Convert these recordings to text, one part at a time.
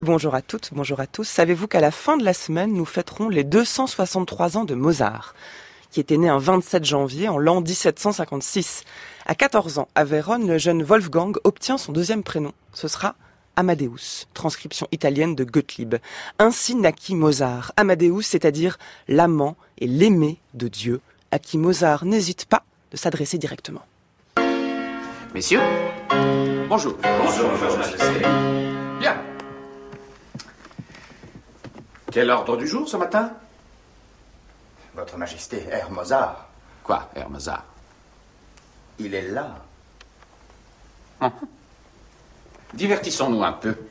Bonjour à toutes, bonjour à tous. Savez-vous qu'à la fin de la semaine, nous fêterons les 263 ans de Mozart, qui était né un 27 janvier en l'an 1756. À 14 ans, à Vérone, le jeune Wolfgang obtient son deuxième prénom. Ce sera Amadeus, transcription italienne de Gottlieb. Ainsi naquit Mozart. Amadeus, c'est-à-dire l'amant et l'aimé de Dieu, à qui Mozart n'hésite pas de s'adresser directement. Messieurs, bonjour. Bonjour, Votre Majesté. Bien. Quel ordre du jour ce matin? Votre Majesté, Herr Mozart. Quoi, Herr Mozart? Il est là. Divertissons-nous un peu.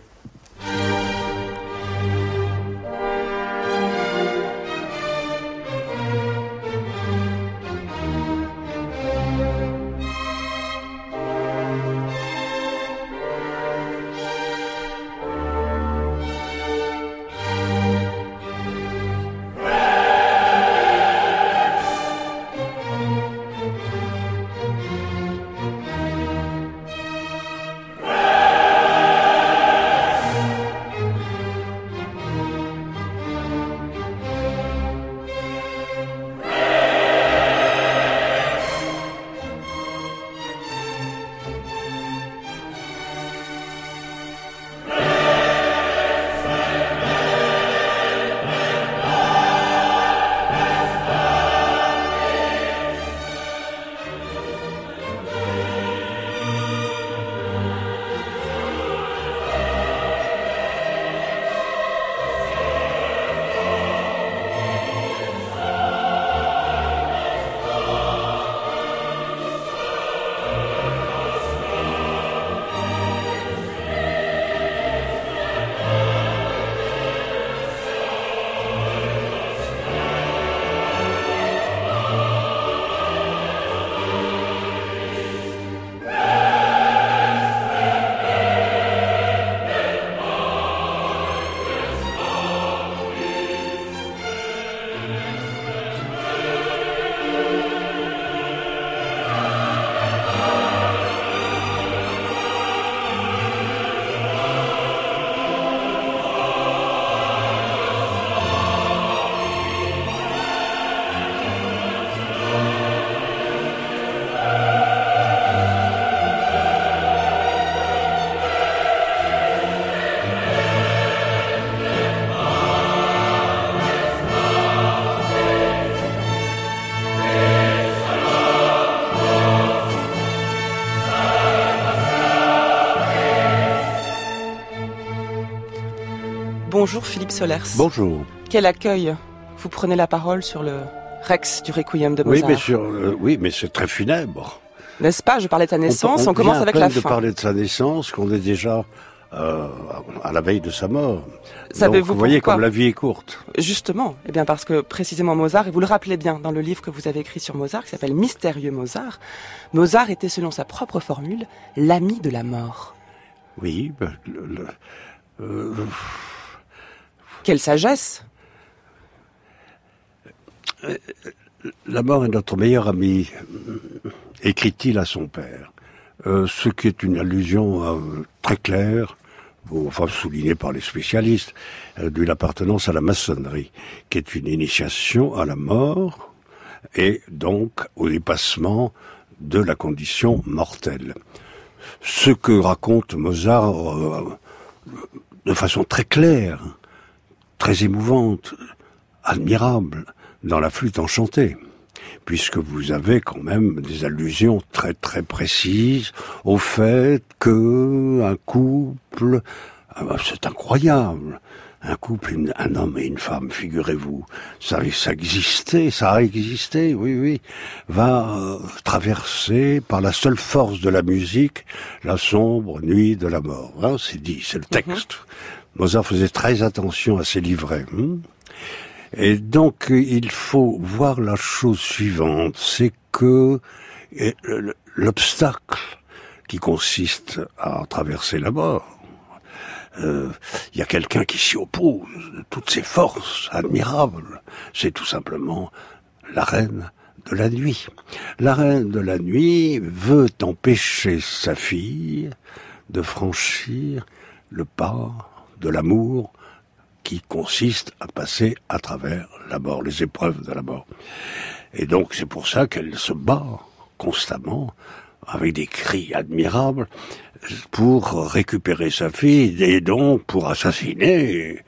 Bonjour Philippe Solers. Bonjour. Quel accueil. Vous prenez la parole sur le Rex du Requiem de Mozart. Oui, mais c'est très funèbre. N'est-ce pas? Je parlais de sa naissance, on commence avec la fin. On vient à peine de parler de sa naissance, qu'on est déjà à la veille de sa mort. Savez-vous Donc, vous voyez pourquoi? comme la vie est courte. Justement, eh bien parce que précisément Mozart, et vous le rappelez bien dans le livre que vous avez écrit sur Mozart, qui s'appelle Mystérieux Mozart, Mozart était, selon sa propre formule, l'ami de la mort. Oui, Quelle sagesse! La mort est notre meilleur ami, écrit-il à son père. Ce qui est une allusion très claire, enfin soulignée par les spécialistes, de l'appartenance à la maçonnerie, qui est une initiation à la mort et donc au dépassement de la condition mortelle. Ce que raconte Mozart de façon très claire, très émouvante, admirable, dans la flûte enchantée, puisque vous avez quand même des allusions très très précises au fait que un couple, c'est incroyable, un couple, un homme et une femme, figurez-vous, ça a existé, oui, va traverser par la seule force de la musique la sombre nuit de la mort. Hein, c'est dit, c'est le texte. Mozart faisait très attention à ses livrets. Et donc, il faut voir la chose suivante, c'est que l'obstacle qui consiste à traverser la mort, il y a quelqu'un qui s'y oppose de toutes ses forces admirables, c'est tout simplement la reine de la nuit. La reine de la nuit veut empêcher sa fille de franchir le pas de l'amour qui consiste à passer à travers la mort, les épreuves de la mort. Et donc c'est pour ça qu'elle se bat constamment, avec des cris admirables, pour récupérer sa fille, et donc pour assassiner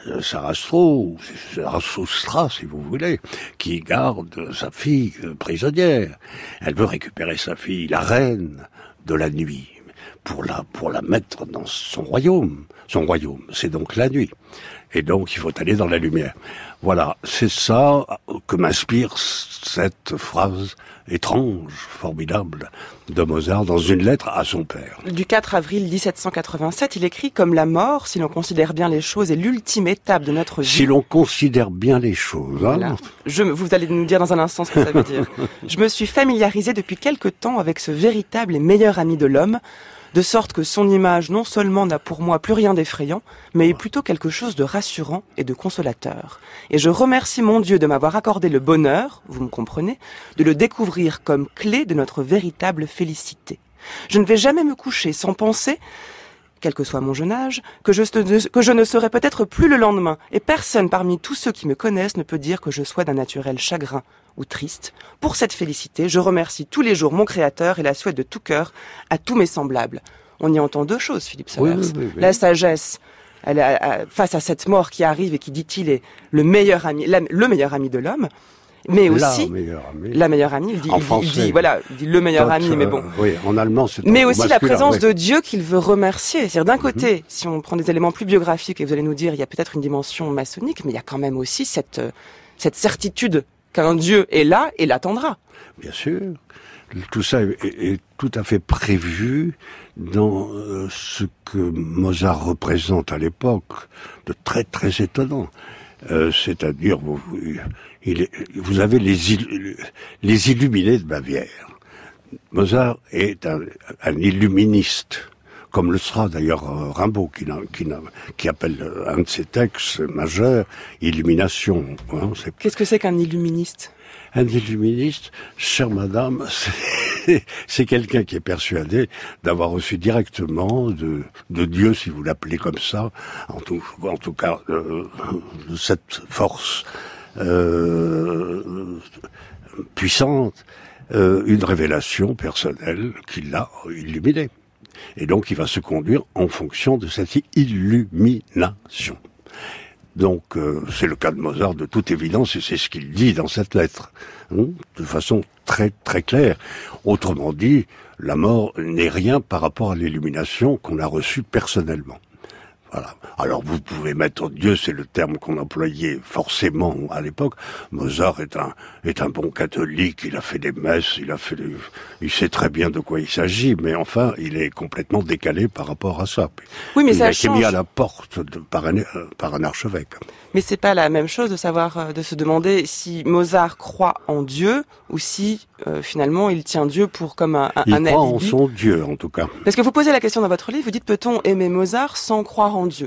Sarastra, si vous voulez, qui garde sa fille prisonnière. Elle veut récupérer sa fille, la reine de la nuit, pour la mettre dans son royaume. Son royaume, c'est donc la nuit. Et donc, il faut aller dans la lumière. Voilà, c'est ça que m'inspire cette phrase étrange, formidable, de Mozart dans une lettre à son père. Du 4 avril 1787, il écrit « Comme la mort, si l'on considère bien les choses, est l'ultime étape de notre vie. » Si l'on considère bien les choses. Voilà. Vous allez nous dire dans un instant ce que ça veut dire. « Je me suis familiarisé depuis quelque temps avec ce véritable et meilleur ami de l'homme, de sorte que son image non seulement n'a pour moi plus rien d'effrayant, mais est plutôt quelque chose de rassurant et de consolateur. Et je remercie mon Dieu de m'avoir accordé le bonheur, vous me comprenez, de le découvrir comme clé de notre véritable félicité. Je ne vais jamais me coucher sans penser, quel que soit mon jeune âge, que je ne serai peut-être plus le lendemain, et personne parmi tous ceux qui me connaissent ne peut dire que je sois d'un naturel chagrin ou triste. Pour cette félicité, je remercie tous les jours mon Créateur et la souhaite de tout cœur à tous mes semblables. » On y entend deux choses, Philippe Sollers. Oui. La sagesse, face à cette mort qui arrive et qui, dit-il, est le meilleur ami de l'homme, mais aussi la meilleure amie. Il dit le meilleur ami, mais bon. Oui, en allemand, c'est mais aussi masculin, la présence de Dieu qu'il veut remercier. C'est-à-dire d'un côté, si on prend des éléments plus biographiques, et vous allez nous dire, il y a peut-être une dimension maçonnique, mais il y a quand même aussi cette certitude qu'un Dieu est là et l'attendra. Bien sûr. Tout ça est tout à fait prévu dans ce que Mozart représente à l'époque, de très très étonnant. C'est-à-dire, vous avez les illuminés de Bavière. Mozart est un illuministe, comme le sera d'ailleurs Rimbaud, qui appelle un de ses textes majeurs « Illumination ». Hein, qu'est-ce que c'est qu'un illuministe ? Un illuministe, chère madame, c'est quelqu'un qui est persuadé d'avoir reçu directement de Dieu, si vous l'appelez comme ça, en tout cas de cette force puissante, une révélation personnelle qui l'a illuminé. Et donc il va se conduire en fonction de cette illumination. Donc c'est le cas de Mozart de toute évidence, et c'est ce qu'il dit dans cette lettre, de façon très très claire. Autrement dit, la mort n'est rien par rapport à l'illumination qu'on a reçue personnellement. Voilà. Alors vous pouvez mettre Dieu, c'est le terme qu'on employait forcément à l'époque. Mozart est un bon catholique, il a fait des messes, il sait très bien de quoi il s'agit, mais enfin, il est complètement décalé par rapport à ça. Oui, mais il ça a été mis à change. la porte par un archevêque. Mais c'est pas la même chose de se demander si Mozart croit en Dieu ou si finalement il tient Dieu pour comme un alibi. Il croit en son Dieu, en tout cas. Parce que vous posez la question dans votre livre, vous dites peut-on aimer Mozart sans croire en Dieu ?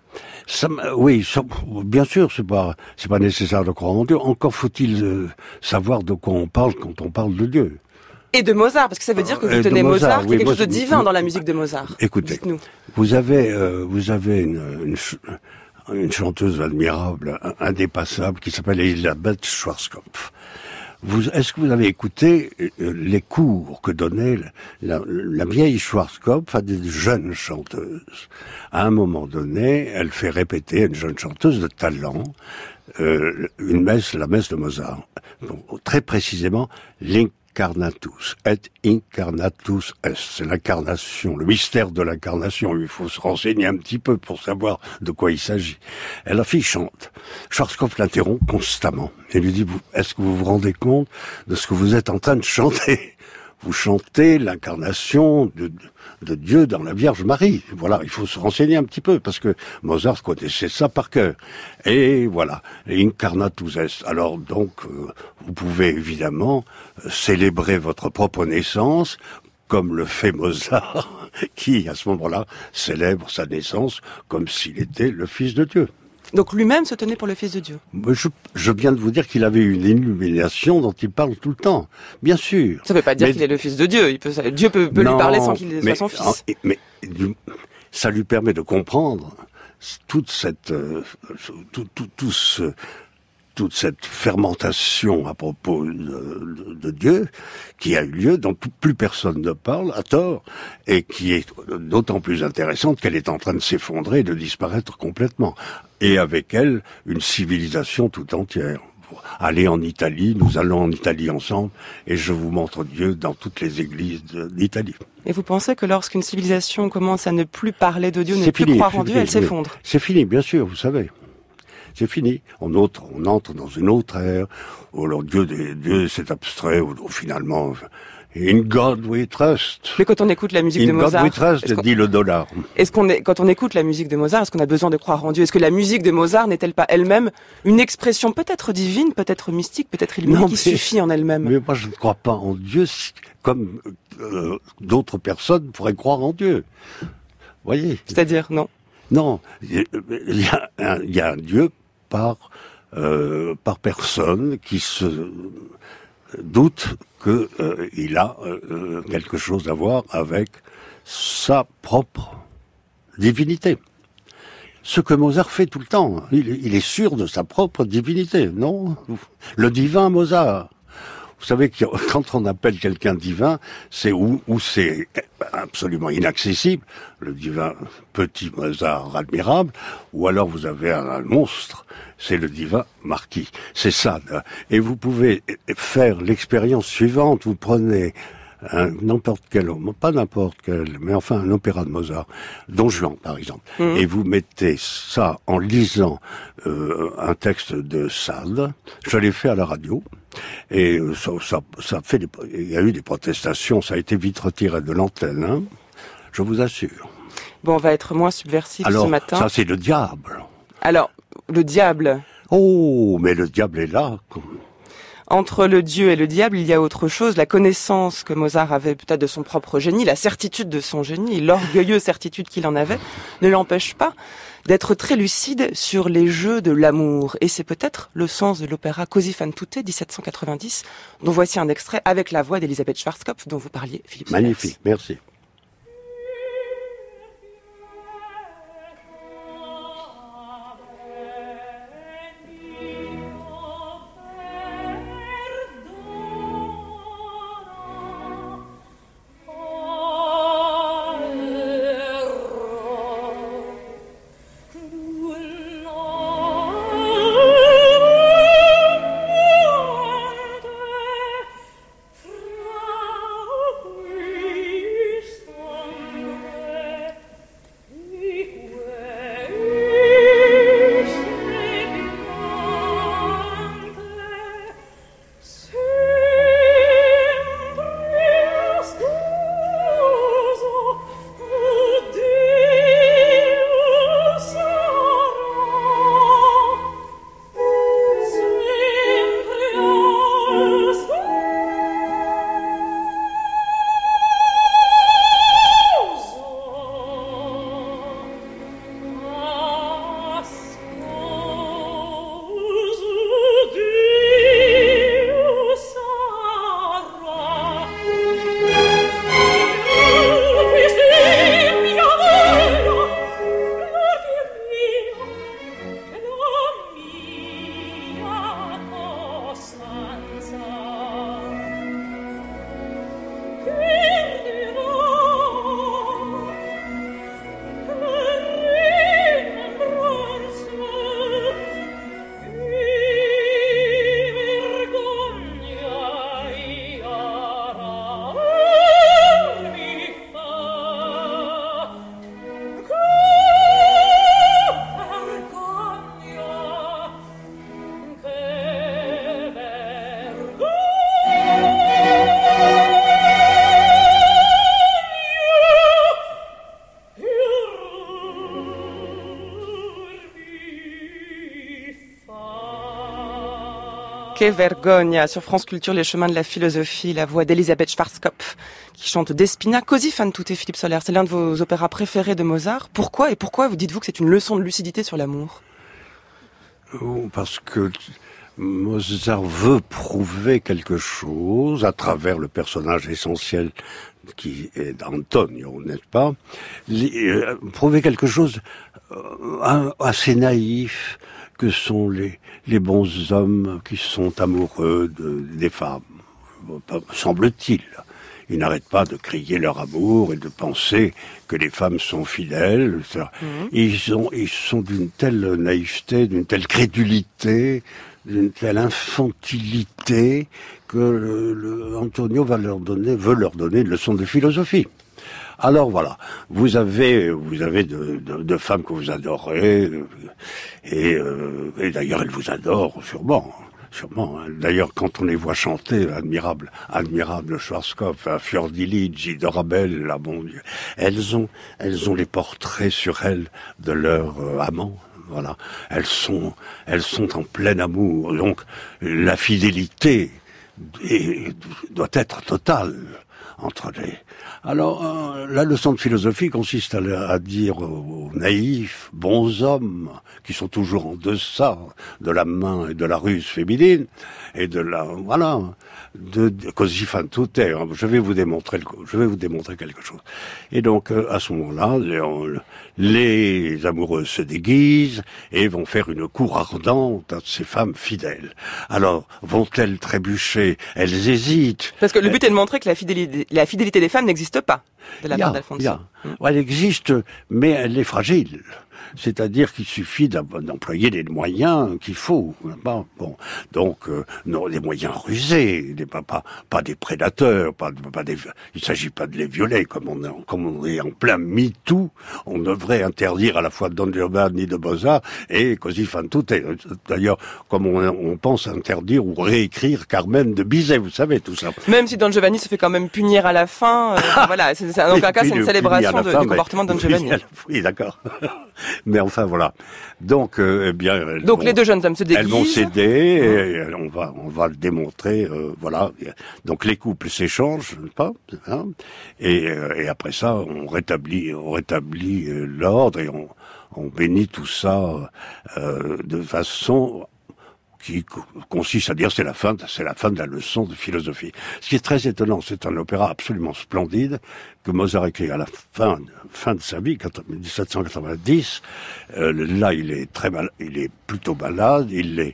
Bien sûr, c'est pas nécessaire de croire en Dieu. Encore faut-il savoir de quoi on parle quand on parle de Dieu. Et de Mozart, parce que ça veut dire que vous tenez Mozart, qui est quelque chose de divin dans la musique de Mozart. Écoutez, dites-nous. Vous avez une chanteuse admirable, indépassable, qui s'appelle Elisabeth Schwarzkopf. Est-ce que vous avez écouté les cours que donnait la vieille Schwarzkopf à des jeunes chanteuses? À un moment donné, elle fait répéter à une jeune chanteuse de talent la messe de Mozart. Donc, très précisément, Incarnatus et incarnatus est. C'est l'incarnation, le mystère de l'incarnation. Il faut se renseigner un petit peu pour savoir de quoi il s'agit. Et la fille chante. Schwarzkopf l'interrompt constamment. Et lui dit, est-ce que vous vous rendez compte de ce que vous êtes en train de chanter? Vous chantez l'incarnation de Dieu dans la Vierge Marie. Voilà, il faut se renseigner un petit peu, parce que Mozart connaissait ça par cœur. Et voilà, incarnatus est. Alors donc, vous pouvez évidemment célébrer votre propre naissance, comme le fait Mozart, qui, à ce moment-là, célèbre sa naissance comme s'il était le Fils de Dieu. Donc lui-même se tenait pour le Fils de Dieu. Je viens de vous dire qu'il avait une illumination dont il parle tout le temps, bien sûr. Ça ne veut pas dire qu'il est le Fils de Dieu. Dieu peut lui parler sans qu'il soit son fils. Mais ça lui permet de comprendre toute cette toute cette fermentation à propos de Dieu qui a eu lieu, dont plus personne ne parle, à tort, et qui est d'autant plus intéressante qu'elle est en train de s'effondrer et de disparaître complètement. Et avec elle, une civilisation tout entière. Allez en Italie, nous allons en Italie ensemble, et je vous montre Dieu dans toutes les églises d'Italie. Et vous pensez que lorsqu'une civilisation commence à ne plus parler de Dieu, ne plus croire en Dieu, elle s'effondre? C'est fini, bien sûr, vous savez. C'est fini. On entre dans une autre ère, où alors Dieu c'est abstrait, où finalement, in God we trust. Mais quand on écoute la musique de Mozart... In God we trust, dit le dollar. Quand on écoute la musique de Mozart, est-ce qu'on a besoin de croire en Dieu? Est-ce que la musique de Mozart n'est-elle pas elle-même une expression peut-être divine, peut-être mystique, peut-être illuminée, qui suffit en elle-même? Mais moi je ne crois pas en Dieu comme d'autres personnes pourraient croire en Dieu. Voyez? C'est-à-dire, non? Non, il y a un Dieu par personne qui se doute qu'il a quelque chose à voir avec sa propre divinité. Ce que Mozart fait tout le temps, il est sûr de sa propre divinité, non? Le divin Mozart. Vous savez que quand on appelle quelqu'un divin, c'est où c'est absolument inaccessible, le divin petit Mozart admirable, ou alors vous avez un monstre, c'est le divin marquis. C'est ça. Et vous pouvez faire l'expérience suivante, vous prenez n'importe quel, pas n'importe quel, mais enfin un opéra de Mozart, Don Juan par exemple, et vous mettez ça en lisant un texte de Sade. Je l'ai fait à la radio, et ça fait il y a eu des protestations, ça a été vite retiré de l'antenne, hein, je vous assure. Bon, on va être moins subversif ce matin. Ça c'est le diable. Alors, le diable. Oh, mais le diable est là. Entre le Dieu et le diable, il y a autre chose, la connaissance que Mozart avait peut-être de son propre génie, la certitude de son génie, l'orgueilleuse certitude qu'il en avait, ne l'empêche pas d'être très lucide sur les jeux de l'amour. Et c'est peut-être le sens de l'opéra Così fan tutte, 1790, dont voici un extrait avec la voix d'Elisabeth Schwarzkopf, dont vous parliez, Philippe Solers. Magnifique, merci. Que vergogna sur France Culture, les chemins de la philosophie, la voix d'Elisabeth Schwarzkopf qui chante Despina, Così fan tutte, Philippe Solers. C'est l'un de vos opéras préférés de Mozart. Pourquoi vous dites-vous que c'est une leçon de lucidité sur l'amour? Parce que Mozart veut prouver quelque chose à travers le personnage essentiel qui est Antonio, n'est-ce pas? Prouver quelque chose assez naïf que sont les bons hommes qui sont amoureux des femmes, semble-t-il. Ils n'arrêtent pas de crier leur amour et de penser que les femmes sont fidèles. Ils sont d'une telle naïveté, d'une telle crédulité, d'une telle infantilité que Antonio veut leur donner une leçon de philosophie. Alors voilà, vous avez de femmes que vous adorez, et d'ailleurs elles vous adorent sûrement. Hein. D'ailleurs, quand on les voit chanter, admirable Schwarzkopf, Fiordiligi, Dorabelle, là, bon Dieu, elles ont les portraits sur elles de leur amant. Voilà, elles sont en plein amour. Donc, la fidélité doit être totale entre les. Alors, la leçon de philosophie consiste à dire aux naïfs, bons hommes, qui sont toujours en deçà de la main et de la ruse féminine, et de così fan tutte. Je vais vous démontrer quelque chose. Et donc, à ce moment-là, les amoureuses se déguisent et vont faire une cour ardente à ces femmes fidèles. Alors, vont-elles trébucher? Elles hésitent. Parce que le but est de montrer que la fidélité des femmes n'existe pas de la part d'Alfonso. Elle existe, mais elle est fragile. C'est-à-dire qu'il suffit d'employer les moyens qu'il faut. Bon, donc des moyens rusés, pas des prédateurs, il s'agit pas de les violer comme on est en plein MeToo. On devrait interdire à la fois Don Giovanni de Mozart et Così fan tutte. D'ailleurs, comme on pense interdire ou réécrire Carmen de Bizet, vous savez tout ça. Même si Don Giovanni se fait quand même punir à la fin, voilà, dans aucun cas c'est une célébration du comportement de Don Giovanni. Oui, d'accord. Mais enfin voilà. Donc les deux jeunes hommes se déguisent. Elles vont céder et on va le démontrer. Voilà. Donc les couples s'échangent, pas hein, et après ça on rétablit l'ordre et on bénit tout ça de façon qui consiste à dire c'est la fin de la leçon de philosophie. Ce qui est très étonnant, c'est un opéra absolument splendide que Mozart écrit à la fin de sa vie, 1790. Là, il est plutôt malade,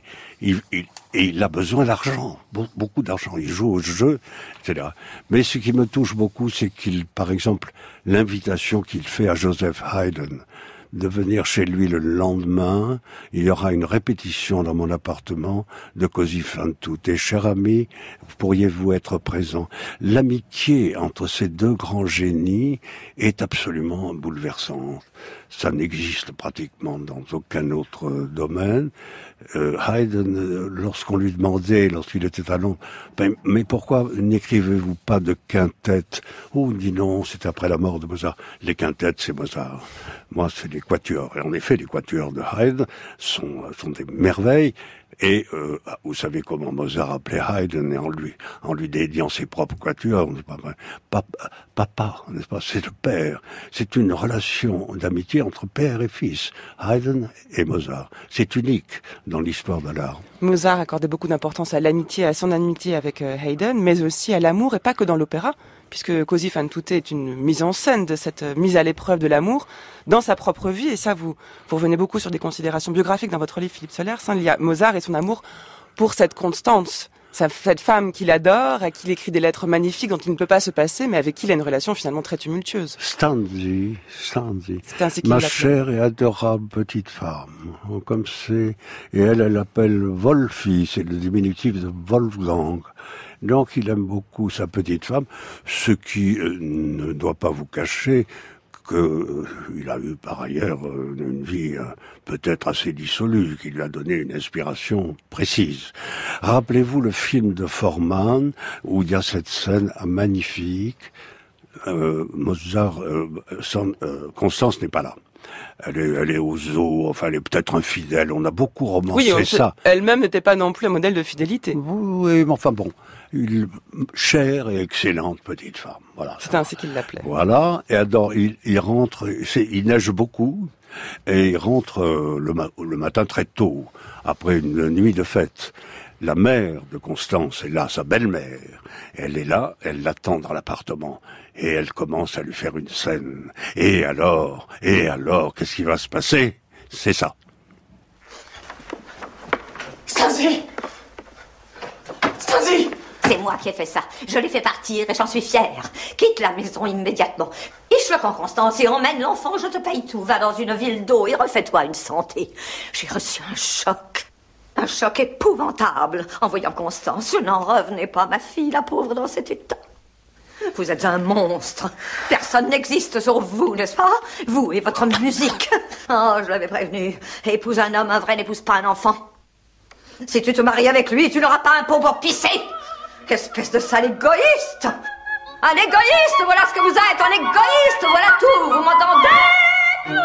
il a besoin d'argent, beaucoup d'argent. Il joue au jeu, etc. Mais ce qui me touche beaucoup, c'est par exemple, l'invitation qu'il fait à Joseph Haydn de venir chez lui le lendemain. Il y aura une répétition dans mon appartement de Così fan tutte. Et cher ami, pourriez-vous être présent? L'amitié entre ces deux grands génies est absolument bouleversante. Ça n'existe pratiquement dans aucun autre domaine. Haydn, lorsqu'on lui demandait, lorsqu'il était à Londres, mais pourquoi n'écrivez-vous pas de quintettes? Oh, dit non, c'est après la mort de Mozart. Les quintettes, c'est Mozart. Moi, c'est les quatuors. Et en effet, les quatuors de Haydn sont des merveilles. Et vous savez comment Mozart appelait Haydn, et en lui dédiant ses propres quatuors, papa, n'est-ce pas? C'est le père. C'est une relation d'amitié entre père et fils. Haydn et Mozart. C'est unique dans l'histoire de l'art. Mozart accordait beaucoup d'importance à l'amitié, à son amitié avec Haydn, mais aussi à l'amour, et pas que dans l'opéra, puisque Così fan tutte est une mise en scène de cette mise à l'épreuve de l'amour dans sa propre vie. Et ça, vous revenez beaucoup sur des considérations biographiques dans votre livre, Philippe Solers. Il y a Mozart et son amour pour cette Constance, cette femme qu'il adore, à qui il écrit des lettres magnifiques dont il ne peut pas se passer, mais avec qui il a une relation finalement très tumultueuse. Stanzi. C'est ainsi qu'il Ma l'appelait. chère et adorable petite femme. Comme c'est, et elle appelle Wolfi, c'est le diminutif de Wolfgang. Donc il aime beaucoup sa petite femme, ce qui ne doit pas vous cacher qu'il a eu par ailleurs une vie peut-être assez dissolue, qui lui a donné une inspiration précise. Rappelez-vous le film de Forman, où il y a cette scène magnifique. Constance n'est pas là. Elle est aux eaux, enfin elle est peut-être infidèle, on a beaucoup romancé ça. Elle-même n'était pas non plus un modèle de fidélité. Oui, mais enfin bon, chère et excellente petite femme, voilà. C'est ainsi qu'il l'appelait. Voilà, et alors il rentre, il neige beaucoup, Et il rentre le matin très tôt, après une nuit de fête. La mère de Constance est là, sa belle-mère. Elle est là, elle l'attend dans l'appartement. Et elle commence à lui faire une scène. Et alors, qu'est-ce qui va se passer? C'est ça. Stanzi! Stanzi! C'est moi qui ai fait ça. Je l'ai fait partir et j'en suis fière. Quitte la maison immédiatement. Iche le camp Constance et emmène l'enfant, je te paye tout. Va dans une ville d'eau et refais-toi une santé. J'ai reçu un choc. Un choc épouvantable. En voyant Constance, je n'en revenais pas, ma fille, la pauvre, dans cet état. Vous êtes un monstre. Personne n'existe sauf vous, n'est-ce pas? Vous et votre musique. Oh, je l'avais prévenu. Épouse un homme, un vrai n'épouse pas un enfant. Si tu te maries avec lui, tu n'auras pas un pot pour pisser. Espèce de sale égoïste! Un égoïste, voilà ce que vous êtes, un égoïste, voilà tout, vous m'entendez?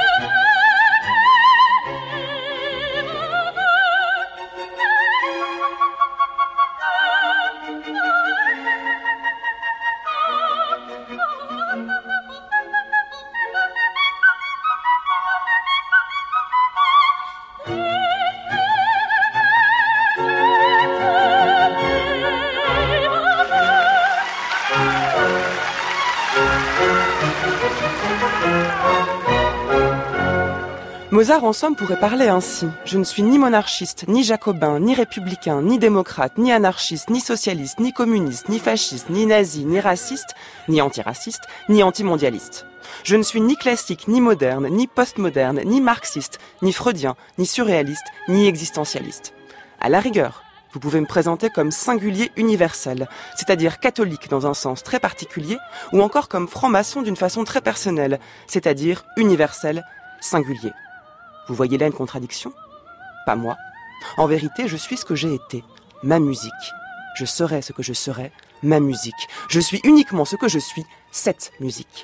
Mozart, en somme, pourrait parler ainsi. Je ne suis ni monarchiste, ni jacobin, ni républicain, ni démocrate, ni anarchiste, ni socialiste, ni communiste, ni fasciste, ni nazi, ni raciste, ni antiraciste, ni antimondialiste. Je ne suis ni classique, ni moderne, ni postmoderne, ni marxiste, ni freudien, ni surréaliste, ni existentialiste. À la rigueur, vous pouvez me présenter comme singulier universel, c'est-à-dire catholique dans un sens très particulier, ou encore comme franc-maçon d'une façon très personnelle, c'est-à-dire universel, singulier. Vous voyez là une contradiction? Pas moi. En vérité, je suis ce que j'ai été, ma musique. Je serai ce que je serai, ma musique. Je suis uniquement ce que je suis, cette musique.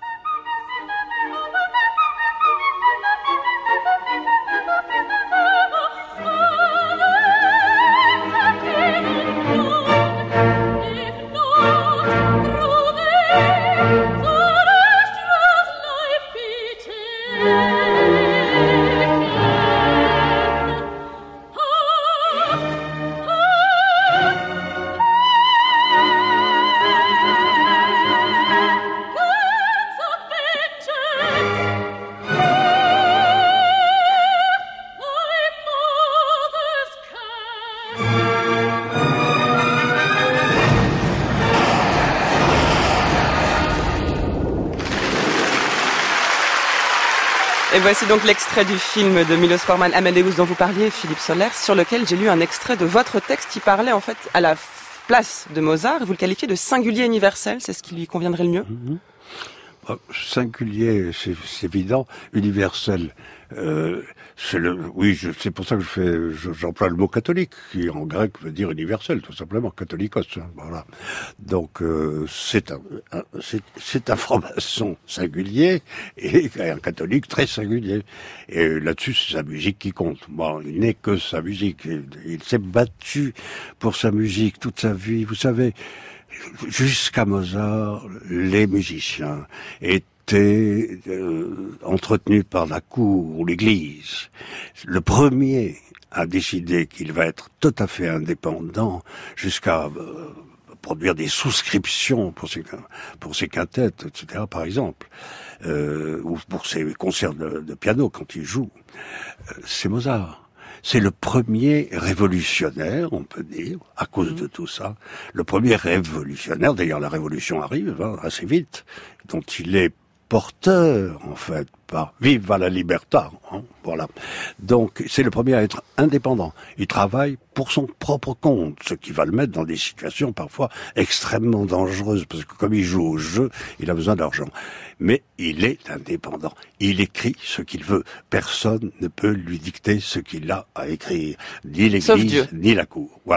Et voici donc l'extrait du film de Milos Forman, Amadeus, dont vous parliez, Philippe Sollers, sur lequel j'ai lu un extrait de votre texte qui parlait en fait à la place de Mozart. Vous le qualifiez de singulier universel, c'est ce qui lui conviendrait le mieux? Singulier, c'est évident. Universel, c'est pour ça que j'emploie le mot catholique, qui en grec veut dire universel, tout simplement, catholikos. Voilà. Donc c'est un franc-maçon singulier et un catholique très singulier. Et là-dessus, c'est sa musique qui compte. Bon, il n'est que sa musique. Il s'est battu pour sa musique toute sa vie. Vous savez, jusqu'à Mozart, les musiciens étaient entretenus par la cour ou l'église. Le premier a décidé qu'il va être tout à fait indépendant jusqu'à produire des souscriptions pour ses quintettes, etc., par exemple, ou pour ses concerts de piano quand il joue. C'est Mozart. C'est le premier révolutionnaire, on peut dire, à cause de tout ça. Le premier révolutionnaire, d'ailleurs la révolution arrive assez vite, dont il est porteur, en fait, par Viva la Libertà, voilà. Donc, c'est le premier à être indépendant. Il travaille pour son propre compte, ce qui va le mettre dans des situations parfois extrêmement dangereuses, parce que comme il joue au jeu, il a besoin d'argent. Mais il est indépendant. Il écrit ce qu'il veut. Personne ne peut lui dicter ce qu'il a à écrire. Ni l'église, ni la cour. Voilà.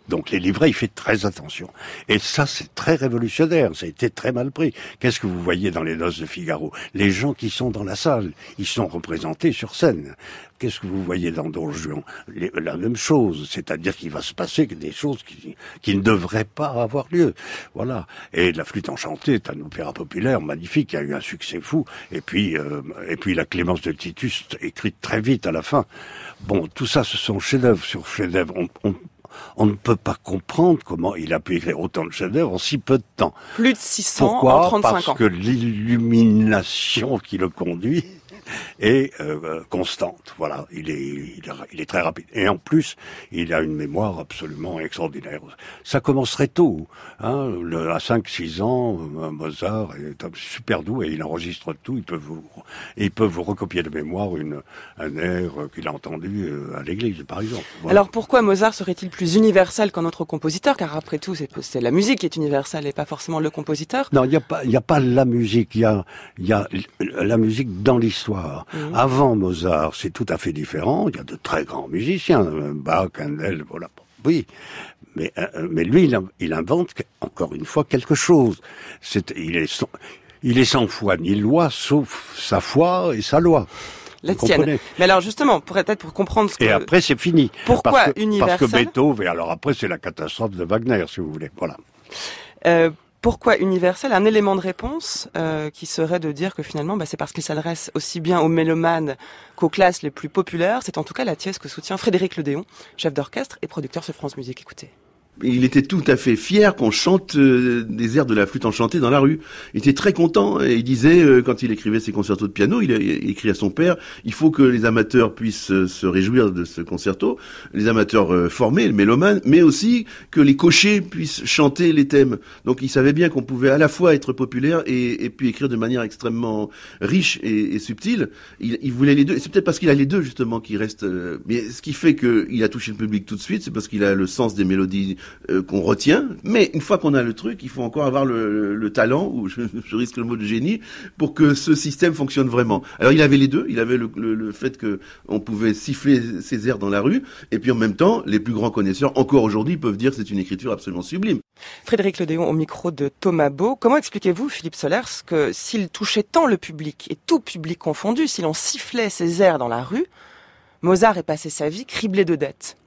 Donc les livrets, il fait très attention. Et ça, c'est très révolutionnaire. Ça a été très mal pris. Qu'est-ce que vous voyez dans les Noces de Figaro? Les gens qui sont dans la salle, ils sont représentés sur scène. Qu'est-ce que vous voyez dans Don Juan? La même chose. C'est-à-dire qu'il va se passer des choses qui ne devraient pas avoir lieu. Voilà. Et La Flûte enchantée est un opéra populaire magnifique, qui a eu un succès fou. Et puis La Clémence de Titus, écrite très vite à la fin. Bon, tout ça, ce sont chefs-d'œuvre sur chefs-d'œuvre. On ne peut pas comprendre comment il a pu écrire autant de chefs-d'œuvre en si peu de temps. Plus de 600 Pourquoi? en 35 ans. Parce que l'illumination qui le conduit est constante. Voilà, il est très rapide. Et en plus, il a une mémoire absolument extraordinaire. Ça commencerait tôt. Hein, à 5-6 ans, Mozart est super doux et il enregistre tout. Il peut vous recopier de mémoire un air qu'il a entendu à l'église, par exemple. Voilà. Alors pourquoi Mozart serait-il plus universel qu'un autre compositeur? Car après tout, c'est la musique qui est universelle et pas forcément le compositeur. Non, il y a pas la musique. Il y a la musique dans l'histoire. Avant Mozart, c'est tout à fait différent. Il y a de très grands musiciens, Bach, Handel, voilà. Oui, mais lui, il invente encore une fois quelque chose. Il est sans foi ni loi, sauf sa foi et sa loi. La tienne. Mais alors justement, pour comprendre ce que... Et après, c'est fini. Pourquoi universel? Parce que Beethoven, et alors après, c'est la catastrophe de Wagner, si vous voulez. Voilà. Pourquoi universel? Un élément de réponse qui serait de dire que finalement, c'est parce qu'il s'adresse aussi bien aux mélomanes qu'aux classes les plus populaires. C'est en tout cas la thèse que soutient Frédéric Ledéon, chef d'orchestre et producteur sur France Musique. Écoutez. Il était tout à fait fier qu'on chante des airs de La Flûte enchantée dans la rue. Il était très content et il disait, quand il écrivait ses concertos de piano, il écrit à son père, il faut que les amateurs puissent se réjouir de ce concerto, les amateurs formés, les mélomanes, mais aussi que les cochers puissent chanter les thèmes. Donc il savait bien qu'on pouvait à la fois être populaire et puis écrire de manière extrêmement riche et subtile. Il voulait les deux, et c'est peut-être parce qu'il a les deux justement qui restent. Mais ce qui fait qu'il a touché le public tout de suite, c'est parce qu'il a le sens des mélodies qu'on retient, mais une fois qu'on a le truc, il faut encore avoir le talent, ou je risque le mot de génie, pour que ce système fonctionne vraiment. Alors il avait les deux, il avait le fait que on pouvait siffler ses airs dans la rue, et puis en même temps, les plus grands connaisseurs, encore aujourd'hui, peuvent dire que c'est une écriture absolument sublime. Frédéric Ledéon au micro de Thomas Beau. Comment expliquez-vous, Philippe Solers, que s'il touchait tant le public, et tout public confondu, si l'on sifflait ses airs dans la rue, Mozart ait passé sa vie criblé de dettes?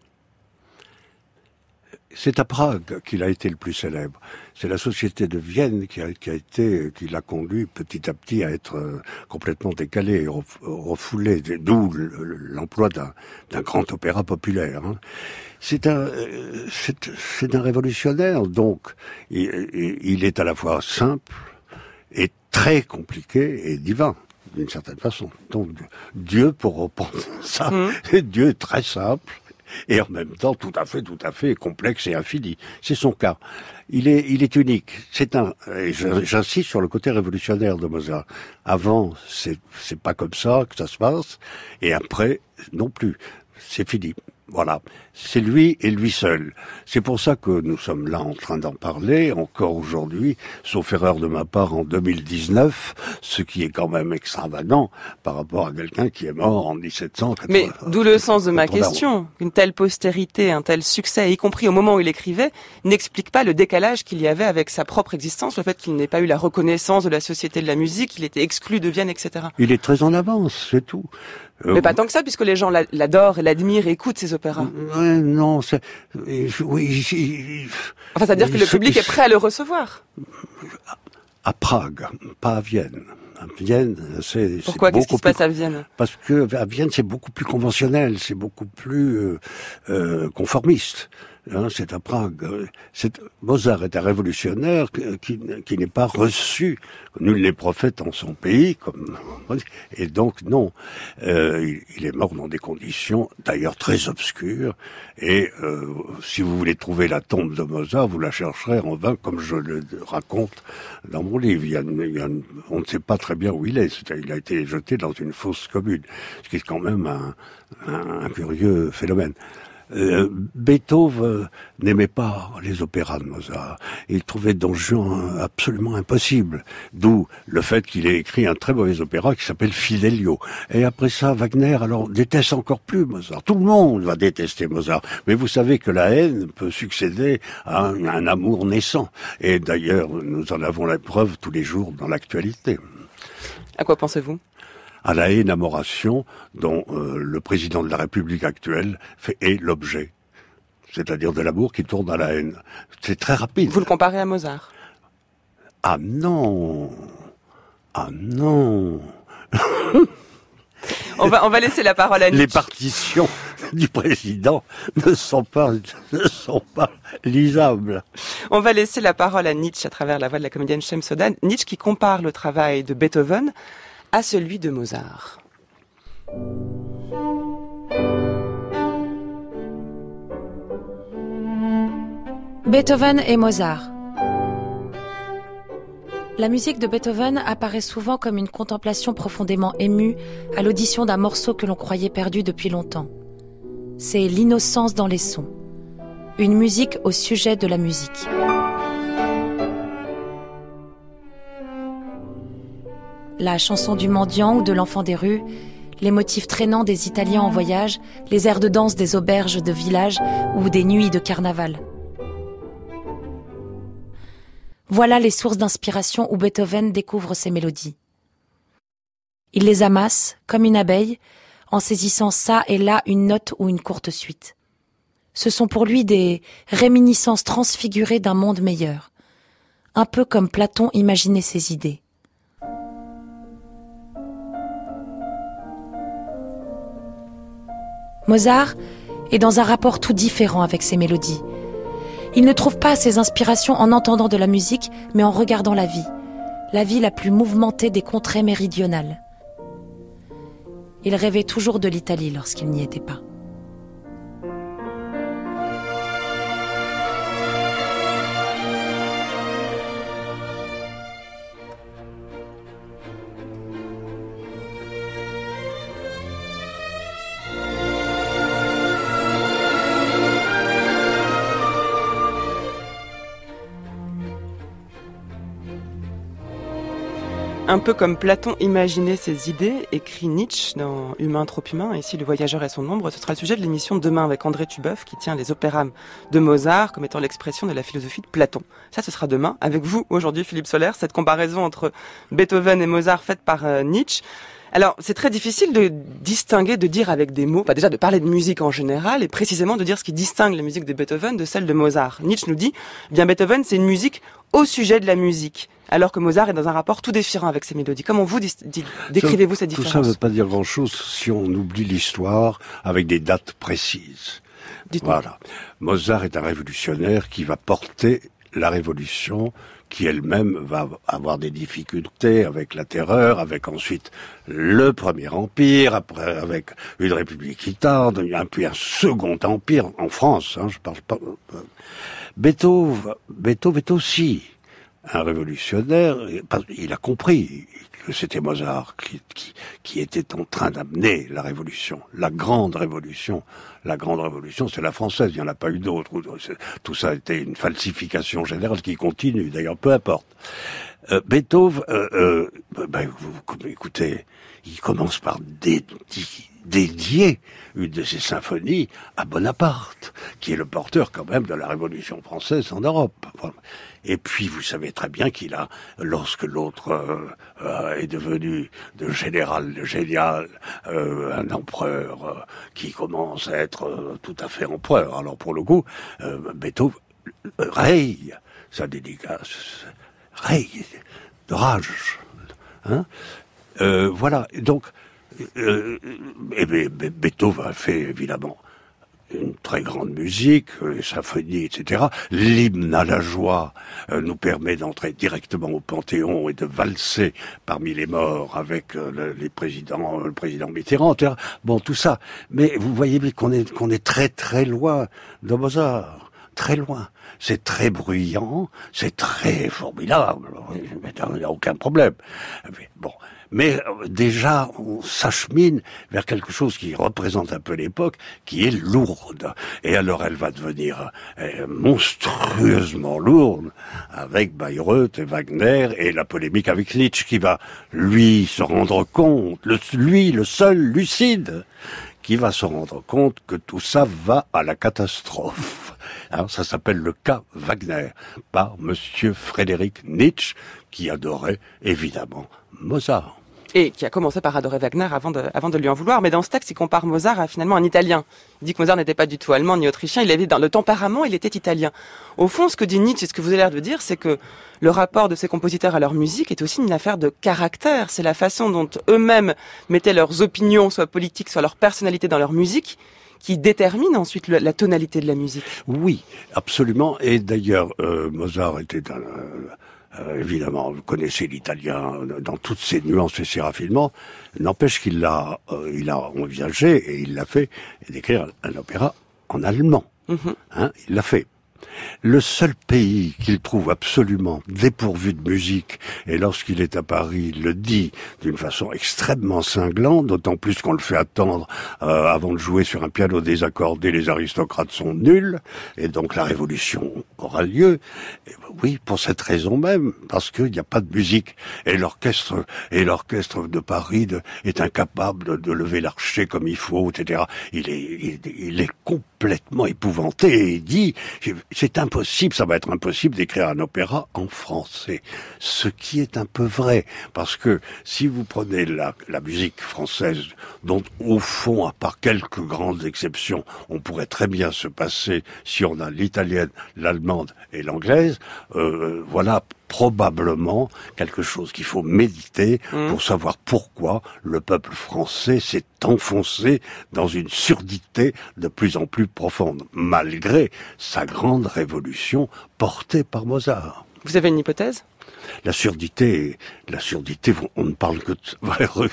C'est à Prague qu'il a été le plus célèbre. C'est la Société de Vienne qui l'a conduit petit à petit à être complètement décalé, refoulé, d'où l'emploi d'un grand opéra populaire. Hein. C'est un révolutionnaire, donc il est à la fois simple et très compliqué et divin, d'une certaine façon. Donc Dieu, pour reprendre ça, Dieu est très simple. Et en même temps, tout à fait complexe et infini. C'est son cas. Il est unique. J'insiste sur le côté révolutionnaire de Mozart. Avant, c'est pas comme ça que ça se passe. Et après, non plus. C'est fini. Voilà. C'est lui et lui seul. C'est pour ça que nous sommes là en train d'en parler, encore aujourd'hui, sauf erreur de ma part en 2019, ce qui est quand même extravagant par rapport à quelqu'un qui est mort en 1780. Mais d'où le sens de ma question. Une telle postérité, un tel succès, y compris au moment où il écrivait, n'explique pas le décalage qu'il y avait avec sa propre existence, le fait qu'il n'ait pas eu la reconnaissance de la Société de la musique, qu'il était exclu de Vienne, etc. Il est très en avance, c'est tout. Mais pas tant que ça, puisque les gens l'adorent et l'admirent et écoutent ses opéras. Non, oui. Enfin, c'est-à-dire que le public est prêt à le recevoir. À Prague, pas à Vienne. À Vienne, pourquoi? Qu'est-ce qui se passe à Vienne? Parce que à Vienne, c'est beaucoup plus conventionnel, c'est beaucoup plus conformiste. Hein, c'est à Prague. Mozart est un révolutionnaire qui n'est pas reçu. Nul n'est prophète en son pays, et donc non. Il est mort dans des conditions d'ailleurs très obscures. Et si vous voulez trouver la tombe de Mozart, vous la chercherez en vain, comme je le raconte dans mon livre. On ne sait pas très bien où il est. Il a été jeté dans une fosse commune, ce qui est quand même un curieux phénomène. Beethoven n'aimait pas les opéras de Mozart. Il trouvait Don Juan absolument impossible. D'où le fait qu'il ait écrit un très mauvais opéra qui s'appelle Fidelio. Et après ça, Wagner, alors, déteste encore plus Mozart. Tout le monde va détester Mozart. Mais vous savez que la haine peut succéder à un amour naissant. Et d'ailleurs, nous en avons la preuve tous les jours dans l'actualité. À quoi pensez-vous ? À la énamoration dont le président de la République actuelle est l'objet. C'est-à-dire de l'amour qui tourne à la haine. C'est très rapide. Vous le comparez à Mozart ? Ah non. Ah non. On va laisser la parole à Nietzsche. Les partitions du président ne sont pas lisables. On va laisser la parole à Nietzsche à travers la voix de la comédienne Shem Soda. Nietzsche qui compare le travail de Beethoven à celui de Mozart. Beethoven et Mozart. La musique de Beethoven apparaît souvent comme une contemplation profondément émue à l'audition d'un morceau que l'on croyait perdu depuis longtemps. C'est l'innocence dans les sons. Une musique au sujet de la musique. La chanson du mendiant ou de l'enfant des rues, les motifs traînants des Italiens en voyage, les airs de danse des auberges de village ou des nuits de carnaval. Voilà les sources d'inspiration où Beethoven découvre ses mélodies. Il les amasse, comme une abeille, en saisissant ça et là une note ou une courte suite. Ce sont pour lui des réminiscences transfigurées d'un monde meilleur, un peu comme Platon imaginait ses idées. Mozart est dans un rapport tout différent avec ses mélodies. Il ne trouve pas ses inspirations en entendant de la musique, mais en regardant la vie la plus mouvementée des contrées méridionales. Il rêvait toujours de l'Italie lorsqu'il n'y était pas. Un peu comme Platon imaginait ses idées, écrit Nietzsche dans Humain trop humain, et ici le voyageur et son ombre. Ce sera le sujet de l'émission demain avec André Tubeuf qui tient les opéras de Mozart comme étant l'expression de la philosophie de Platon. Ça, ce sera demain avec vous aujourd'hui, Philippe Soler, cette comparaison entre Beethoven et Mozart faite par Nietzsche. Alors, c'est très difficile de distinguer, de dire avec des mots, déjà de parler de musique en général et précisément de dire ce qui distingue la musique de Beethoven de celle de Mozart. Nietzsche nous dit, bien Beethoven, c'est une musique au sujet de la musique, alors que Mozart est dans un rapport tout différent avec ses mélodies. Comment vous décrivez-vous cette différence ? Tout ça ne veut pas dire grand-chose si on oublie l'histoire avec des dates précises. Dites-moi. Voilà. Mozart est un révolutionnaire qui va porter la révolution, qui elle-même va avoir des difficultés avec la terreur, avec ensuite le Premier Empire, après avec une République qui tarde, puis un Second Empire en France. Je parle pas. Beethoven est aussi un révolutionnaire. Il a compris que c'était Mozart qui était en train d'amener la révolution, la grande révolution. La grande révolution, c'est la française, il n'y en a pas eu d'autre. Tout ça a été une falsification générale qui continue, d'ailleurs, peu importe. Beethoven, écoutez, il commence par dédier une de ses symphonies à Bonaparte, qui est le porteur quand même de la Révolution française en Europe. Et puis, vous savez très bien qu'il a, lorsque l'autre est devenu de général un empereur qui commence à être tout à fait empereur. Alors pour le coup, Beethoven raye sa dédicace, raye de rage. Voilà, donc Beethoven a fait évidemment une très grande musique, les symphonies, etc. L'hymne à la joie nous permet d'entrer directement au Panthéon et de valser parmi les morts avec le président Mitterrand, etc. Bon, tout ça. Mais vous voyez qu'on est très très loin de Mozart. Très loin. C'est très bruyant, c'est très formidable. Il n'y a aucun problème. Bon. Mais déjà, on s'achemine vers quelque chose qui représente un peu l'époque, qui est lourde. Et alors, elle va devenir monstrueusement lourde avec Bayreuth et Wagner et la polémique avec Nietzsche qui va, lui, se rendre compte, le seul lucide, qui va se rendre compte que tout ça va à la catastrophe. Alors, ça s'appelle le cas Wagner, par Monsieur Frédéric Nietzsche, qui adorait évidemment Mozart. Et qui a commencé par adorer Wagner avant de lui en vouloir. Mais dans ce texte, il compare Mozart à finalement un Italien. Il dit que Mozart n'était pas du tout allemand ni autrichien, il avait dans le tempérament, il était italien. Au fond, ce que dit Nietzsche et ce que vous avez l'air de dire, c'est que le rapport de ces compositeurs à leur musique est aussi une affaire de caractère. C'est la façon dont eux-mêmes mettaient leurs opinions, soit politiques, soit leur personnalité dans leur musique, qui détermine ensuite la tonalité de la musique. Oui, absolument. Et d'ailleurs, Mozart était évidemment, vous connaissez l'italien dans toutes ses nuances et ses raffinements. N'empêche qu'il il a envisagé, et il l'a fait, d'écrire un opéra en allemand. Il l'a fait. Le seul pays qu'il trouve absolument dépourvu de musique, et lorsqu'il est à Paris, il le dit d'une façon extrêmement cinglante, d'autant plus qu'on le fait attendre avant de jouer sur un piano désaccordé, les aristocrates sont nuls, et donc la révolution aura lieu. Et oui, pour cette raison même, parce qu'il n'y a pas de musique, et l'orchestre de Paris est incapable de lever l'archet comme il faut, etc. Il est complètement épouvanté, et il dit, c'est impossible, ça va être impossible d'écrire un opéra en français. Ce qui est un peu vrai, parce que si vous prenez la musique française, dont au fond, à part quelques grandes exceptions, on pourrait très bien se passer si on a l'italienne, l'allemande et l'anglaise, voilà probablement quelque chose qu'il faut méditer pour savoir pourquoi le peuple français s'est enfoncé dans une surdité de plus en plus profonde, malgré sa grande révolution portée par Mozart. Vous avez une hypothèse ? La surdité, on ne parle que de...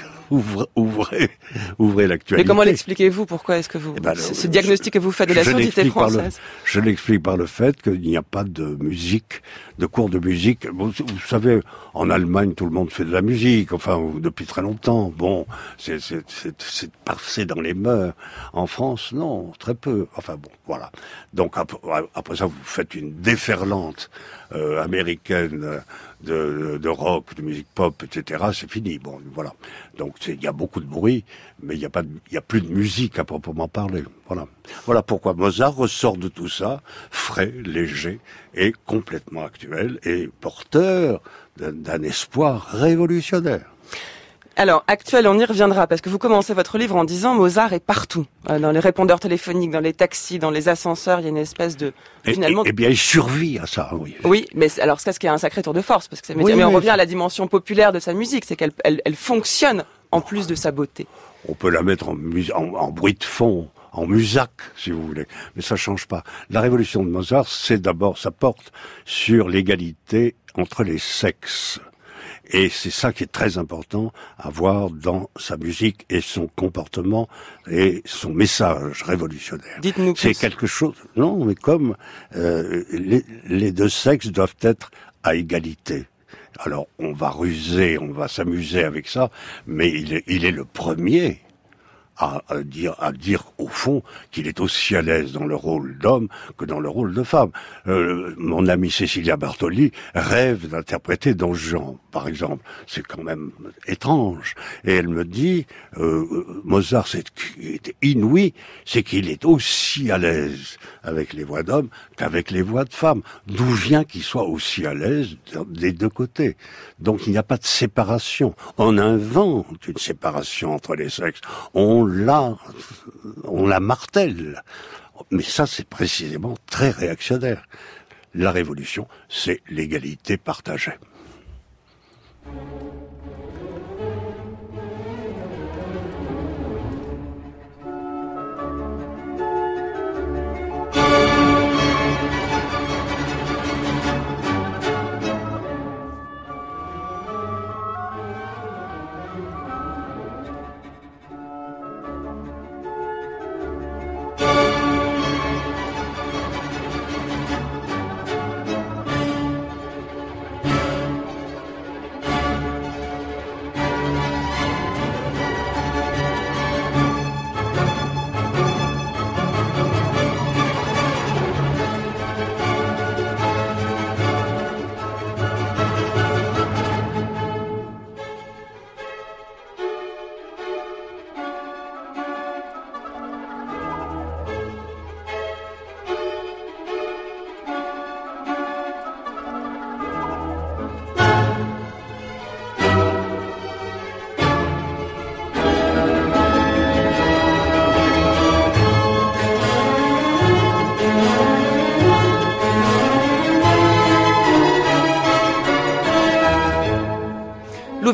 ouvrez l'actualité. Mais comment l'expliquez-vous ? Pourquoi est-ce que vous... ce diagnostic que vous faites de la surdité française ? Je l'explique par le fait qu'il n'y a pas de musique, de cours de musique. Vous savez, en Allemagne, tout le monde fait de la musique, enfin, depuis très longtemps. Bon, c'est passé dans les mœurs. En France, non, très peu. Enfin bon, voilà. Donc après ça, vous faites une déferlante américaine de rock, de musique pop, etc. C'est fini. Bon, voilà. Donc il y a beaucoup de bruit, mais il y a plus de musique à proprement parler. Voilà. Voilà pourquoi Mozart ressort de tout ça frais, léger et complètement actuel et porteur d'un espoir révolutionnaire. Alors, actuel, on y reviendra, parce que vous commencez votre livre en disant Mozart est partout. Dans les répondeurs téléphoniques, dans les taxis, dans les ascenseurs, il y a une espèce de... Finalement... Eh bien, il survit à ça, oui. Oui, mais alors ça, ce qui est un sacré tour de force, parce que mais on revient à la dimension populaire de sa musique, c'est qu'elle fonctionne en plus de sa beauté. On peut la mettre en bruit de fond, en musac, si vous voulez, mais ça change pas. La révolution de Mozart, c'est d'abord, ça porte sur l'égalité entre les sexes. Et c'est ça qui est très important à voir dans sa musique et son comportement et son message révolutionnaire. Dites-nous plus. C'est quelque chose... Non, mais comme les deux sexes doivent être à égalité. Alors, on va ruser, on va s'amuser avec ça, mais il est le premier à dire au fond qu'il est aussi à l'aise dans le rôle d'homme que dans le rôle de femme. Mon amie Cecilia Bartoli rêve d'interpréter Don Juan, par exemple. C'est quand même étrange. Et elle me dit, Mozart, c'est inouï, c'est qu'il est aussi à l'aise avec les voix d'hommes qu'avec les voix de femmes. D'où vient qu'il soit aussi à l'aise des deux côtés. Donc il n'y a pas de séparation. On invente une séparation entre les sexes. On la martèle. Mais ça, c'est précisément très réactionnaire. La révolution, c'est l'égalité partagée.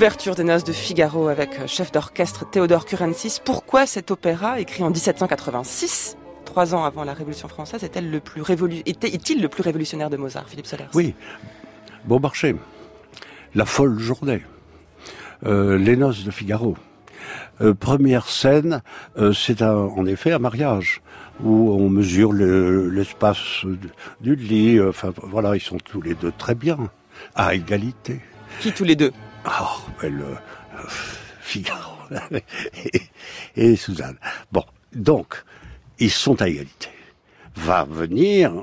l'ouverture des Noces de Figaro avec chef d'orchestre Théodore Kurensis. Pourquoi cet opéra, écrit en 1786, 3 ans avant la Révolution française, est-il le plus révolutionnaire de Mozart, Philippe Solers? Oui, Beaumarchais, La folle journée, Les Noces de Figaro. Première scène, c'est en effet un mariage où on mesure l'espace du lit. Enfin voilà, ils sont tous les deux très bien, à égalité. Qui tous les deux? Figaro et Suzanne. Bon, donc ils sont à égalité. Va venir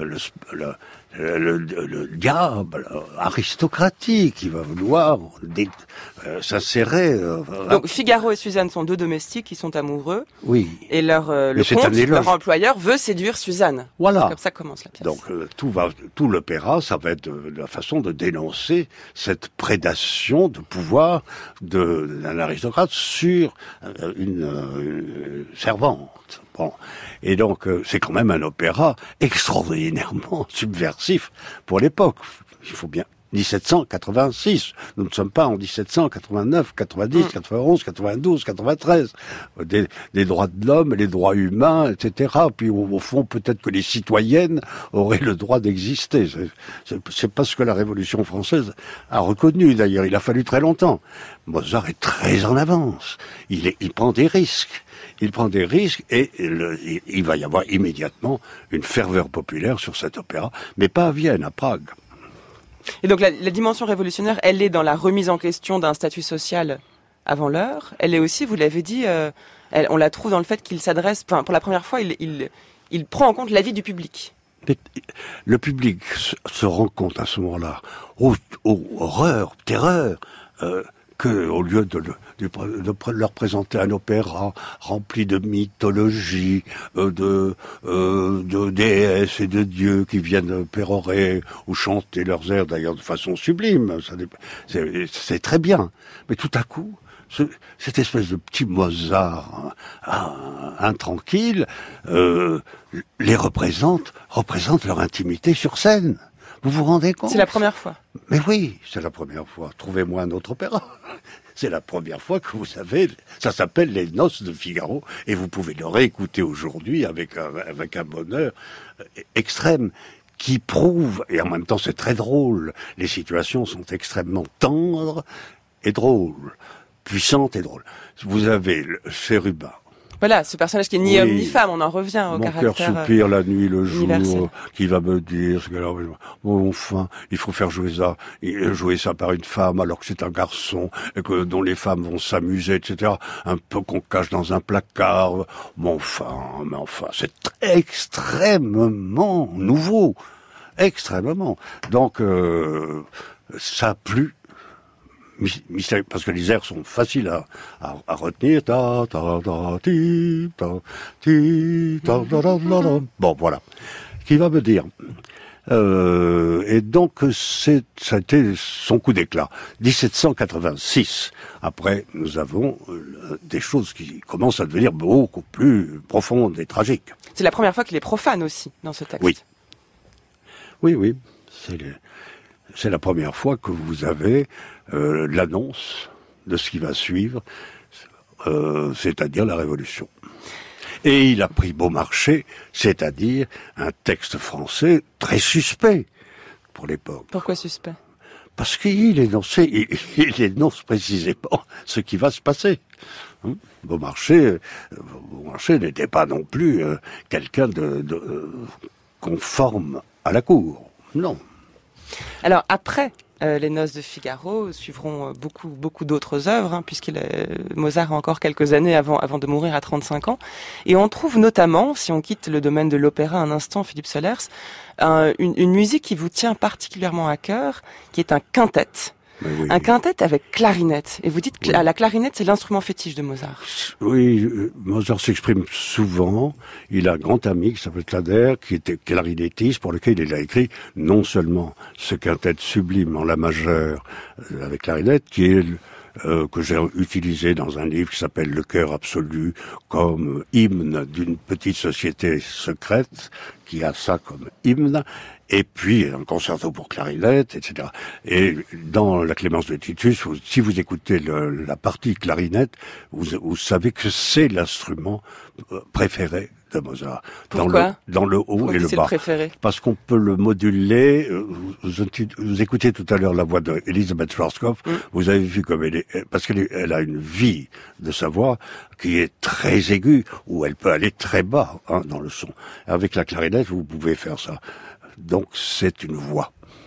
le diable aristocratique qui va vouloir s'insérer. Donc Figaro et Suzanne sont deux domestiques qui sont amoureux. Oui. Et leur employeur veut séduire Suzanne. Voilà. C'est comme ça commence la pièce. Donc tout l'opéra, ça va être la façon de dénoncer cette prédation de pouvoir d'un aristocrate sur une servante. Bon. Et donc, c'est quand même un opéra extraordinairement subversif pour l'époque. Il faut bien... 1786. Nous ne sommes pas en 1789, 90, 91, 92, 93. Des droits de l'homme, les droits humains, etc. Puis au fond, peut-être que les citoyennes auraient le droit d'exister. C'est pas ce que la Révolution française a reconnu d'ailleurs. Il a fallu très longtemps. Mozart est très en avance. Il prend des risques. Il prend des risques et il va y avoir immédiatement une ferveur populaire sur cet opéra, mais pas à Vienne, à Prague. Et donc la dimension révolutionnaire, elle est dans la remise en question d'un statut social avant l'heure. Elle est aussi, vous l'avez dit, on la trouve dans le fait qu'il s'adresse, pour la première fois, il prend en compte l'avis du public. Le public se rend compte à ce moment-là, horreur, terreur, que au lieu de leur présenter un opéra rempli de mythologie, de déesses et de dieux qui viennent pérorer ou chanter leurs airs, d'ailleurs de façon sublime, c'est très bien. Mais tout à coup, cette espèce de petit Mozart intranquille les représente leur intimité sur scène. Vous vous rendez compte? C'est la première fois. Mais oui, c'est la première fois. Trouvez-moi un autre opéra. C'est la première fois que vous savez. Ça s'appelle Les Noces de Figaro et vous pouvez le réécouter aujourd'hui avec un bonheur extrême qui prouve, et en même temps c'est très drôle, les situations sont extrêmement tendres et drôles, puissantes et drôles. Vous avez le chérubin. Voilà, ce personnage qui est ni homme ni femme, on en revient au caractère. Mon cœur soupire la nuit, le universel. jour, qui va me dire, bon, enfin, il faut faire jouer ça par une femme alors que c'est un garçon, et dont les femmes vont s'amuser, etc. Un peu qu'on cache dans un placard. Mais enfin, c'est extrêmement nouveau. Extrêmement. Donc, ça a plu. Mystérieux, parce que les airs sont faciles à retenir. Bon, voilà. Qui va me dire. Et donc, ça a été son coup d'éclat. 1786. Après, nous avons des choses qui commencent à devenir beaucoup plus profondes et tragiques. C'est la première fois qu'il est profane aussi, dans ce texte. Oui. C'est la première fois que vous avez l'annonce de ce qui va suivre, c'est-à-dire la Révolution. Et il a pris Beaumarchais, c'est-à-dire un texte français très suspect pour l'époque. Pourquoi suspect? Parce qu'il énonce précisément ce qui va se passer. Beaumarchais n'était pas non plus quelqu'un de conforme à la cour. Non. Alors après les Noces de Figaro suivront beaucoup d'autres œuvres, Mozart a encore quelques années avant de mourir à 35 ans. Et on trouve notamment, si on quitte le domaine de l'opéra un instant, Philippe Solers, une musique qui vous tient particulièrement à cœur, qui est un quintet. Oui. Un quintet avec clarinette. Et vous dites que la clarinette, c'est l'instrument fétiche de Mozart. Oui, Mozart s'exprime souvent. Il a un grand ami qui s'appelle Clader, qui était clarinettiste, pour lequel il a écrit non seulement ce quintet sublime en la majeure avec clarinette, qui est que j'ai utilisé dans un livre qui s'appelle Le cœur absolu, comme hymne d'une petite société secrète qui a ça comme hymne, et puis un concerto pour clarinette, etc. Et dans la Clémence de Titus, si vous écoutez la partie clarinette, vous savez que c'est l'instrument préféré de Mozart. Pourquoi ? Dans le haut Pourquoi et le c'est bas. le préféré ? Parce qu'on peut le moduler. Vous écoutez tout à l'heure la voix d'Elisabeth Schwarzkopf. Vous avez vu comme parce qu'elle a une vie de sa voix qui est très aiguë, ou elle peut aller très bas dans le son. Avec la clarinette, vous pouvez faire ça. Donc c'est une voix.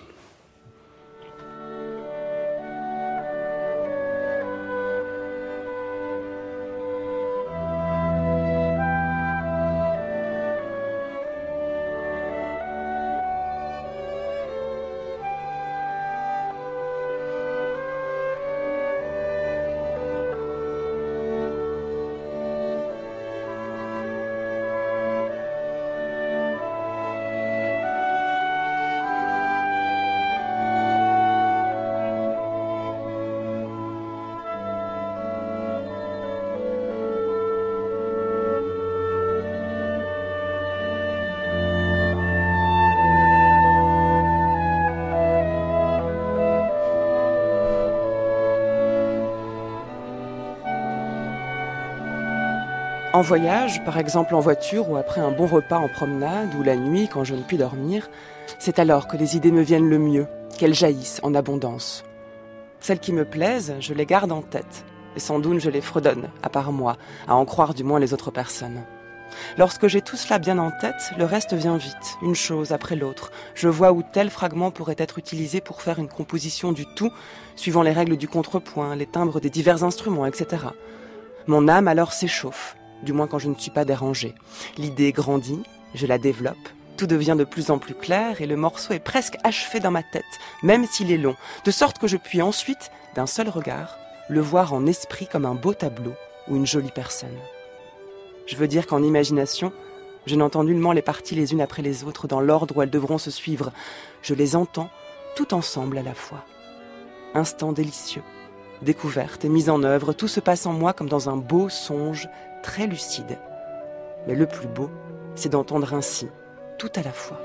En voyage, par exemple en voiture ou après un bon repas en promenade ou la nuit quand je ne puis dormir, c'est alors que les idées me viennent le mieux, qu'elles jaillissent en abondance. Celles qui me plaisent, je les garde en tête et sans doute je les fredonne, à part moi, à en croire du moins les autres personnes. Lorsque j'ai tout cela bien en tête, le reste vient vite, une chose après l'autre. Je vois où tel fragment pourrait être utilisé pour faire une composition du tout, suivant les règles du contrepoint, les timbres des divers instruments, etc. Mon âme alors s'échauffe, du moins quand je ne suis pas dérangée. L'idée grandit, je la développe, tout devient de plus en plus clair et le morceau est presque achevé dans ma tête, même s'il est long, de sorte que je puis ensuite, d'un seul regard, le voir en esprit comme un beau tableau ou une jolie personne. Je veux dire qu'en imagination, je n'entends nullement les parties les unes après les autres dans l'ordre où elles devront se suivre. Je les entends tout ensemble à la fois. Instant délicieux, découverte et mise en œuvre, tout se passe en moi comme dans un beau songe très lucide. Mais le plus beau, c'est d'entendre ainsi, tout à la fois.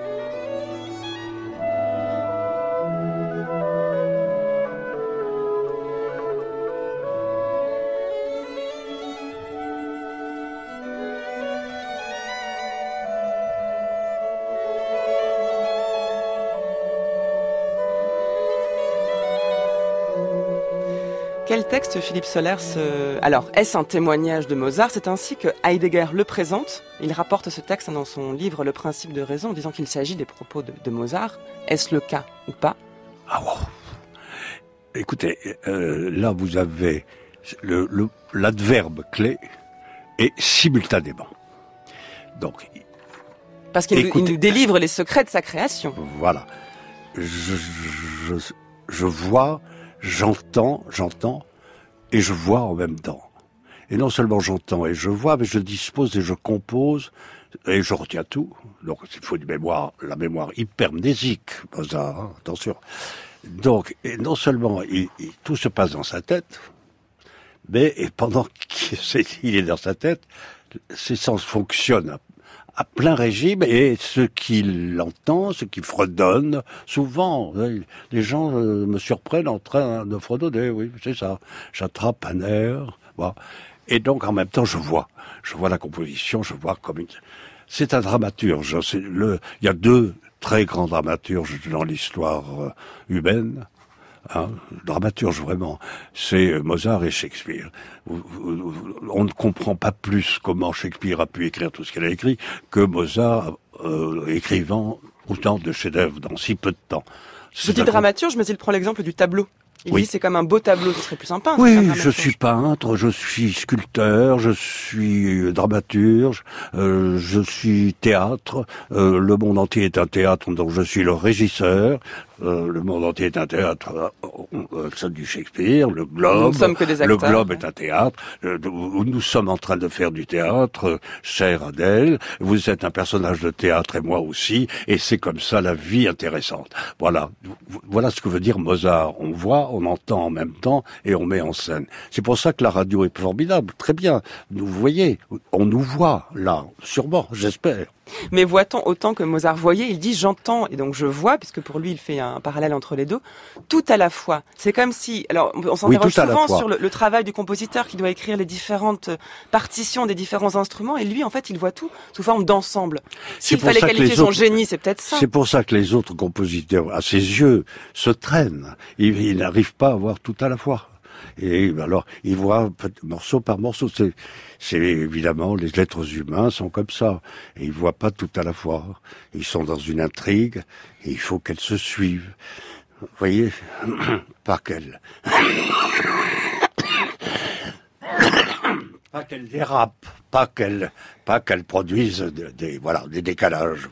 Quel texte Philippe Sollers Alors, est-ce un témoignage de Mozart ? C'est ainsi que Heidegger le présente. Il rapporte ce texte dans son livre Le principe de raison, en disant qu'il s'agit des propos de Mozart. Est-ce le cas ou pas ? Ah wow. Écoutez, là vous avez l'adverbe clé et simultanément. Donc, parce qu'il nous délivre les secrets de sa création. Voilà. Je vois, j'entends et je vois en même temps. Et non seulement j'entends et je vois, mais je dispose et je compose et je retiens tout. Donc il faut la mémoire hypermnésique, Mozart, hein, attention. Donc, et non seulement tout se passe dans sa tête, mais pendant qu'il est dans sa tête, ses sens fonctionnent à plein régime, et ce qu'il entend, ce qu'il fredonne, souvent, les gens me surprennent en train de fredonner, oui, c'est ça. J'attrape un air, voilà. Et donc en même temps je vois la composition, je vois comme c'est un dramaturge. Il y a deux très grands dramaturges dans l'histoire humaine. Dramaturge vraiment, c'est Mozart et Shakespeare. On ne comprend pas plus comment Shakespeare a pu écrire tout ce qu'il a écrit que Mozart écrivant autant de chefs-d'œuvre dans si peu de temps. Je dis dramaturge, mais il prend l'exemple du tableau. Il dit c'est comme un beau tableau, ce serait plus sympa. Oui, je suis peintre, je suis sculpteur, je suis dramaturge, je suis théâtre, le monde entier est un théâtre, donc je suis le régisseur. Le monde entier est un théâtre, c'est du Shakespeare, le Globe. Nous ne sommes que des acteurs. Le Globe est un théâtre. Nous sommes en train de faire du théâtre, chère Adèle. Vous êtes un personnage de théâtre et moi aussi, et c'est comme ça la vie intéressante. Voilà ce que veut dire Mozart. On voit, on entend en même temps et on met en scène. C'est pour ça que la radio est formidable. Très bien. Vous voyez, on nous voit là, sûrement, j'espère. Mais voit-on autant que Mozart voyait? Il dit j'entends et donc je vois, puisque pour lui il fait un parallèle entre les deux, tout à la fois. C'est comme si, alors on s'interroge souvent sur le travail du compositeur qui doit écrire les différentes partitions des différents instruments, et lui en fait il voit tout sous forme d'ensemble. S'il fallait qualifier son génie, c'est peut-être ça. C'est pour ça que les autres compositeurs, à ses yeux, se traînent. Ils n'arrivent pas à voir tout à la fois. Et alors, ils voient morceau par morceau. C'est évidemment, les êtres humains sont comme ça. Et ils voient pas tout à la fois. Ils sont dans une intrigue, et il faut qu'elles se suivent. Vous voyez? Pas qu'elles dérapent, pas qu'elles produisent des décalages.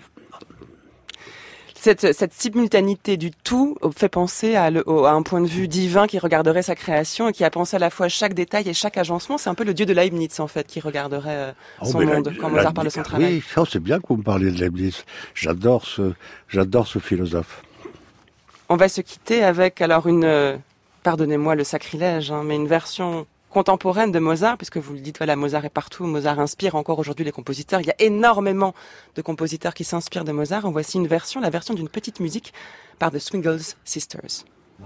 Cette simultanéité du tout fait penser à un point de vue divin qui regarderait sa création et qui a pensé à la fois chaque détail et chaque agencement. C'est un peu le dieu de Leibniz, en fait, qui regarderait son monde quand Mozart parle de son travail. Oui, ça, c'est bien que vous me parlez de Leibniz. J'adore ce philosophe. On va se quitter avec, alors, pardonnez-moi le sacrilège, mais une version contemporaine de Mozart, puisque vous le dites, voilà, Mozart est partout, Mozart inspire encore aujourd'hui les compositeurs. Il y a énormément de compositeurs qui s'inspirent de Mozart. En voici une version, la version d'une petite musique par The Swingles Sisters.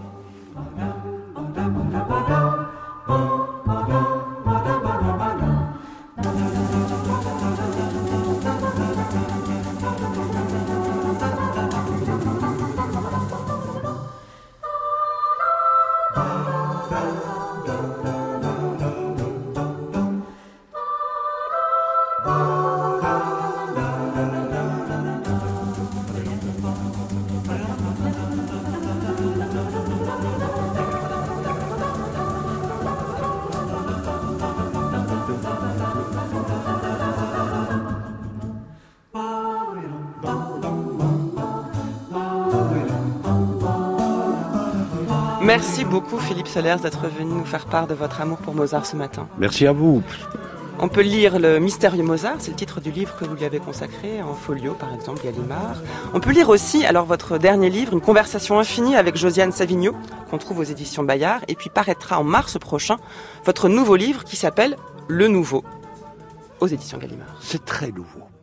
Merci beaucoup Philippe Solers d'être venu nous faire part de votre amour pour Mozart ce matin. Merci à vous. On peut lire Le Mystérieux Mozart, c'est le titre du livre que vous lui avez consacré, en folio par exemple, Gallimard. On peut lire aussi, alors votre dernier livre, Une conversation infinie avec Josiane Savigno, qu'on trouve aux éditions Bayard, et puis paraîtra en mars prochain votre nouveau livre qui s'appelle Le Nouveau, aux éditions Gallimard. C'est très nouveau.